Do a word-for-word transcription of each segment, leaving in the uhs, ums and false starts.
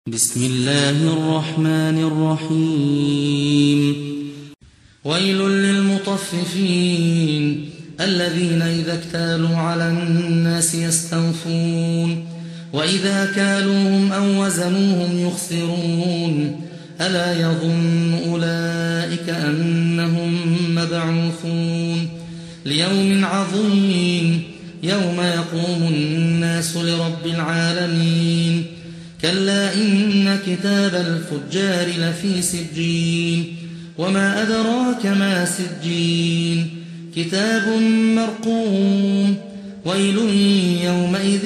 بسم الله الرحمن الرحيم ويل للمطففين الذين إذا اكتالوا على الناس يستوفون وإذا كالوهم أو وزنوهم يخسرون ألا يظن أولئك أنهم مبعوثون ليوم عظيم يوم يقوم الناس لرب العالمين كلا إن كتاب الفجار لفي سجين وما أدراك ما سجين كتاب مرقوم ويل يومئذ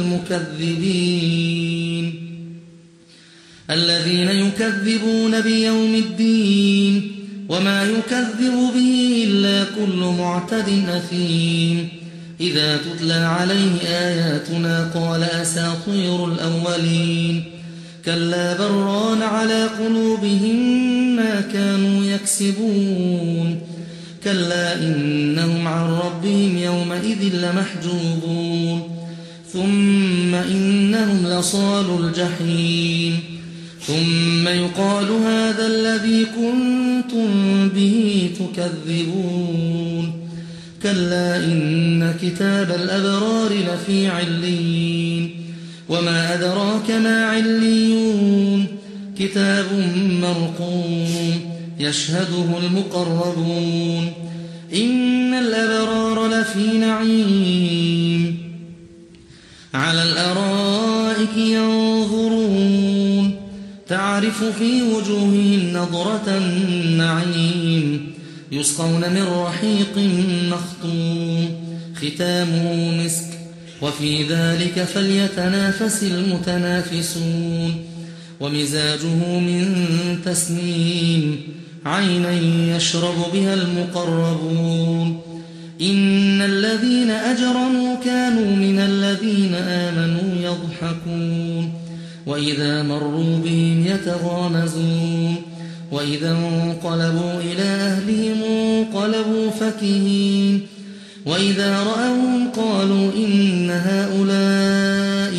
للمكذبين الذين يكذبون بيوم الدين وما يكذب به إلا كل معتد أثيم إذا تتلى عليه آياتنا قال أساطير الأولين كلا بران على قلوبهم ما كانوا يكسبون كلا إنهم عن ربهم يومئذ لمحجوبون ثم إنهم لصالوا الجحيم ثم يقال هذا الذي كنتم به تكذبون كلا إن كتاب الأبرار لفي عليين وما أدراك ما عليون كتاب مرقوم يشهده المقربون إن الأبرار لفي نعيم على الأرائك ينظرون تعرف في وجوههم نضرة النعيم يسقون من رحيق مختوم ختامه مسك وفي ذلك فليتنافس المتنافسون ومزاجه من تسنيم عينا يشرب بها المقربون إن الذين أجرموا كانوا من الذين آمنوا يضحكون وإذا مروا بهم يتغامزون وإذا انقلبوا إلى أهلهم انقلبوا فكهين وإذا رأوهم قالوا إن هؤلاء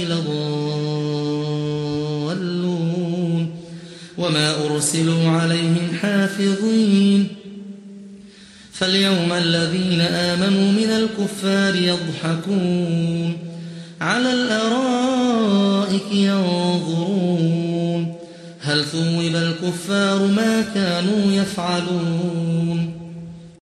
لضالون وما أرسلوا عليهم حافظين فاليوم الذين آمنوا من الكفار يضحكون على الأرائك ينظرون هل ثوب الكفار ما كانوا يفعلون